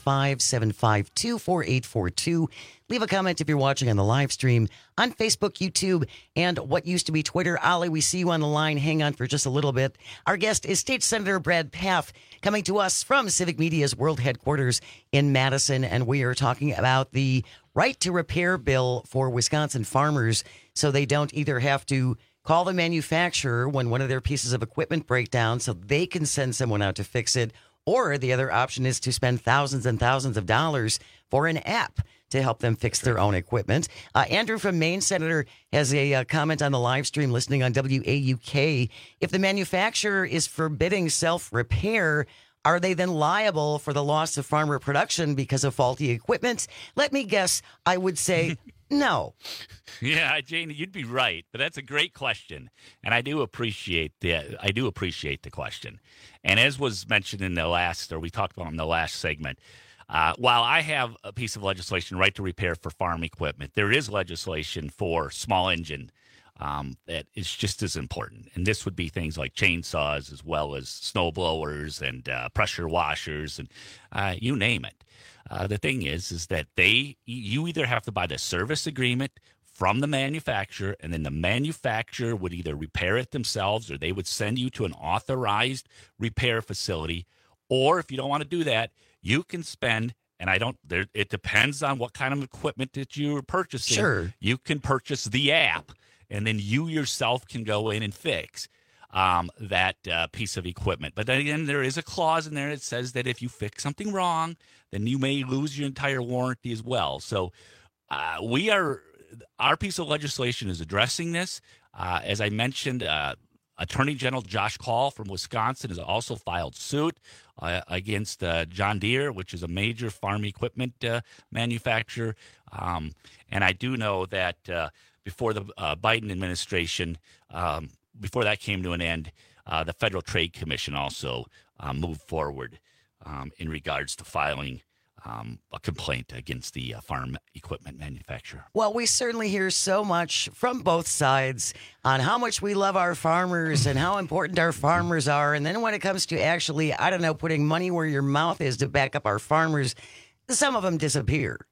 855-752-4842. Leave a comment if you're watching on the live stream on Facebook, YouTube, and what used to be Twitter. Ollie, we see you on the line. Hang on for just a little bit. Our guest is State Senator Brad Pfaff, coming to us from Civic Media's world headquarters in Madison, and we are talking about the right to repair bill for Wisconsin farmers so they don't either have to call the manufacturer when one of their pieces of equipment breaks down so they can send someone out to fix it, or the other option is to spend thousands and thousands of dollars for an app to help them fix their own equipment. Andrew from Maine, Senator, has a comment on the live stream listening on WAUK. If the manufacturer is forbidding self-repair, are they then liable for the loss of farmer production because of faulty equipment? Let me guess, I would say no. Yeah, Jane, you'd be right, but that's a great question, and I do appreciate the question. And as was mentioned in the last, or we talked about in the last segment, while I have a piece of legislation, right to repair for farm equipment, there is legislation for small engine that is just as important. And this would be things like chainsaws as well as snow blowers and pressure washers and you name it. the thing is that you either have to buy the service agreement from the manufacturer, and then the manufacturer would either repair it themselves or they would send you to an authorized repair facility. Or if you don't want to do that, you can spend, it depends on what kind of equipment that you're purchasing. Sure. You can purchase the app, and then you yourself can go in and fix that piece of equipment. But then again, there is a clause in there that says that if you fix something wrong, then you may lose your entire warranty as well. So our piece of legislation is addressing this. As I mentioned, Attorney General Josh Kaul from Wisconsin has also filed suit against John Deere, which is a major farm equipment manufacturer. And I do know that before the Biden administration, before that came to an end, the Federal Trade Commission also moved forward in regards to filing a complaint against the farm equipment manufacturer. Well, we certainly hear so much from both sides on how much we love our farmers and how important our farmers are. And then when it comes to actually, putting money where your mouth is to back up our farmers, some of them disappear.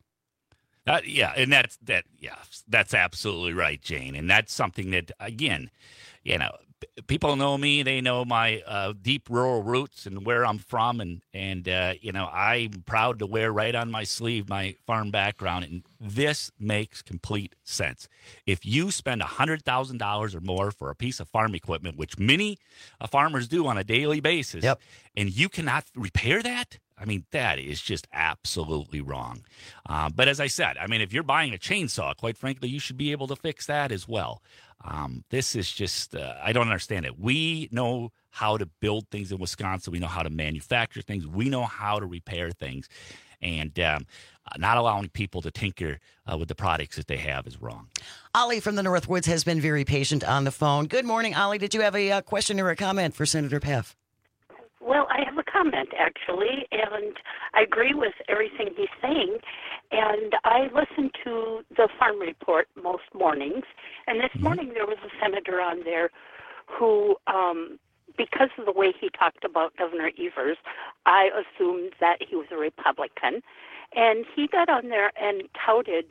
And that's absolutely right, Jane. And that's something that, again, people know me. They know my deep rural roots and where I'm from. And I'm proud to wear right on my sleeve my farm background. And this makes complete sense. If you spend $100,000 or more for a piece of farm equipment, which many farmers do on a daily basis, and you cannot repair that, that is just absolutely wrong. But as I said, if you're buying a chainsaw, quite frankly, you should be able to fix that as well. This is just, I don't understand it. We know how to build things in Wisconsin. We know how to manufacture things. We know how to repair things. And not allowing people to tinker with the products that they have is wrong. Ollie from the Northwoods has been very patient on the phone. Good morning, Ollie. Did you have a question or a comment for Senator Paff? Well, I have a comment, actually, and I agree with everything he's saying. And I listen to the Farm Report most mornings, and this morning there was a senator on there who, because of the way he talked about Governor Evers, I assumed that he was a Republican. And he got on there and touted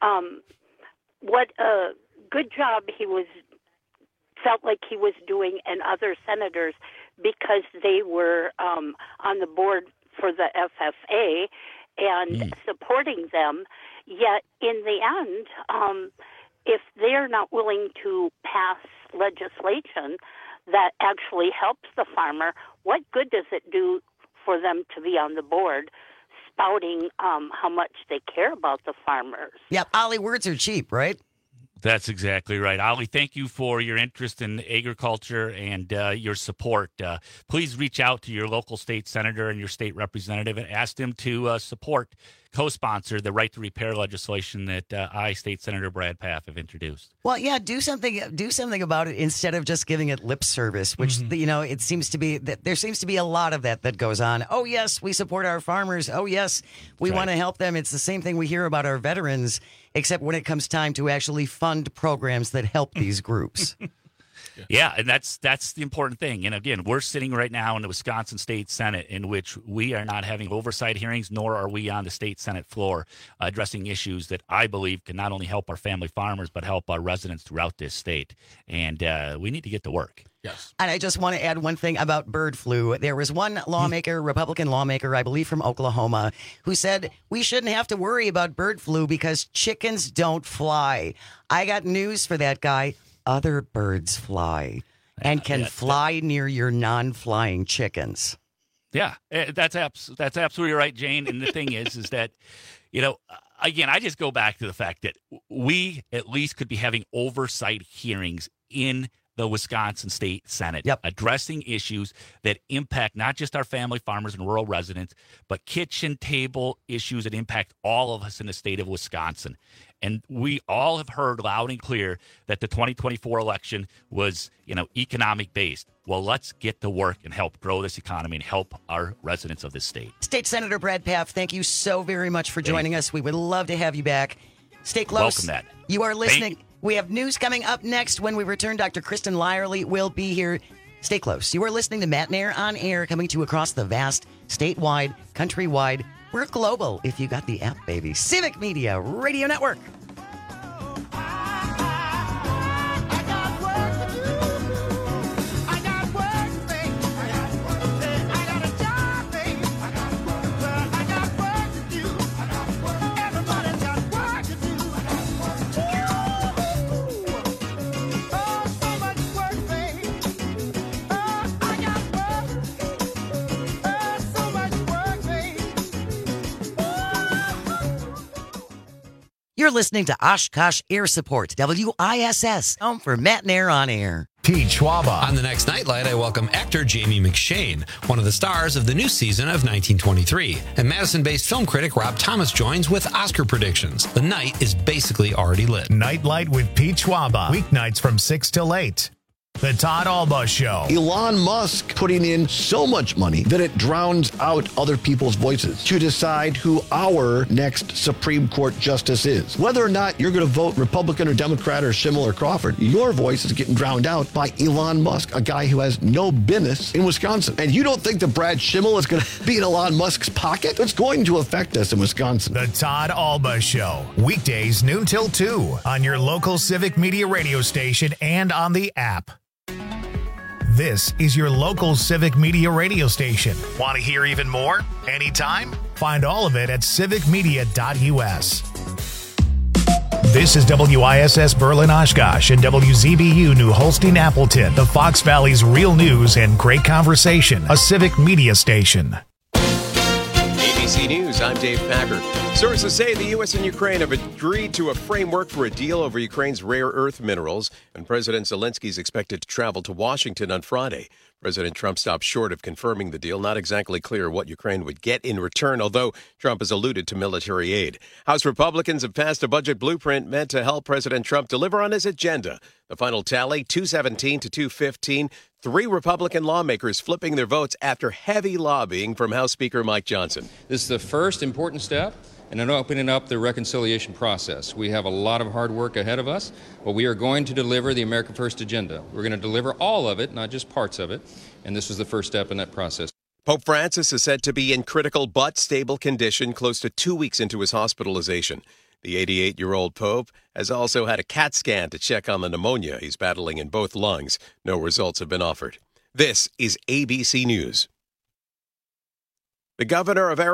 what a good job felt like he was doing, and other senators, because they were on the board for the FFA and supporting them. Yet in the end, if they're not willing to pass legislation that actually helps the farmer, what good does it do for them to be on the board spouting how much they care about the farmers? Yep, Ollie, words are cheap, right? That's exactly right. Ollie, thank you for your interest in agriculture and your support. Please reach out to your local state senator and your state representative and ask them to co-sponsor the right to repair legislation that I, State Senator Brad Paff, have introduced. Well, yeah, do something about it instead of just giving it lip service, which, it seems to be that there seems to be a lot of that goes on. Oh, yes, we support our farmers. Oh, yes, we want to help them. It's the same thing we hear about our veterans, except when it comes time to actually fund programs that help these groups. Yeah, and that's the important thing. And again, we're sitting right now in the Wisconsin State Senate, in which we are not having oversight hearings, nor are we on the state Senate floor addressing issues that I believe can not only help our family farmers, but help our residents throughout this state. And we need to get to work. Yes. And I just want to add one thing about bird flu. There was one lawmaker, Republican lawmaker, I believe from Oklahoma, who said we shouldn't have to worry about bird flu because chickens don't fly. I got news for that guy. Other birds fly and can fly near your non-flying chickens. Yeah, that's absolutely right, Jane. And the thing is that, again, I just go back to the fact that we at least could be having oversight hearings in the Wisconsin State Senate, addressing issues that impact not just our family farmers and rural residents, but kitchen table issues that impact all of us in the state of Wisconsin. And we all have heard loud and clear that the 2024 election was, economic based. Well, let's get to work and help grow this economy and help our residents of this state. State Senator Brad Paff, thank you so very much for joining us. We would love to have you back. Stay close. Welcome that. You are listening. We have news coming up next. When we return, Dr. Kristen Lyerly will be here. Stay close. You are listening to Matt Nair on Air, coming to you across the vast, statewide, countrywide We're global if you got the app, baby. Civic Media Radio Network. You're listening to Oshkosh Air Support, WISS, home for Matt and Air on Air. Pete Schwaba. On the next Nightlight, I welcome actor Jamie McShane, one of the stars of the new season of 1923. And Madison-based film critic Rob Thomas joins with Oscar predictions. The night is basically already lit. Nightlight with Pete Schwaba. Weeknights from 6 till 8. The Todd Alba Show. Elon Musk putting in so much money that it drowns out other people's voices to decide who our next Supreme Court justice is. Whether or not you're going to vote Republican or Democrat or Schimmel or Crawford, your voice is getting drowned out by Elon Musk, a guy who has no business in Wisconsin. And you don't think that Brad Schimmel is going to be in Elon Musk's pocket? It's going to affect us in Wisconsin. The Todd Alba Show. Weekdays noon till 2 on your local Civic Media radio station and on the app. This is your local Civic Media radio station. Want to hear even more? Anytime? Find all of it at civicmedia.us. This is WISS Berlin Oshkosh and WZBU New Holstein Appleton, the Fox Valley's real news and great conversation, a Civic Media station. ABC News, I'm Dave Packer. Sources say the U.S. and Ukraine have agreed to a framework for a deal over Ukraine's rare earth minerals, and President Zelensky is expected to travel to Washington on Friday. President Trump stopped short of confirming the deal. Not exactly clear what Ukraine would get in return, although Trump has alluded to military aid. House Republicans have passed a budget blueprint meant to help President Trump deliver on his agenda. The final tally, 217 to 215. 3 Republican lawmakers flipping their votes after heavy lobbying from House Speaker Mike Johnson. This is the first important step in opening up the reconciliation process. We have a lot of hard work ahead of us, but we are going to deliver the America First agenda. We're going to deliver all of it, not just parts of it, and this was the first step in that process. Pope Francis is said to be in critical but stable condition close to 2 weeks into his hospitalization. The 88-year-old Pope has also had a CAT scan to check on the pneumonia he's battling in both lungs. No results have been offered. This is ABC News. The governor of Arizona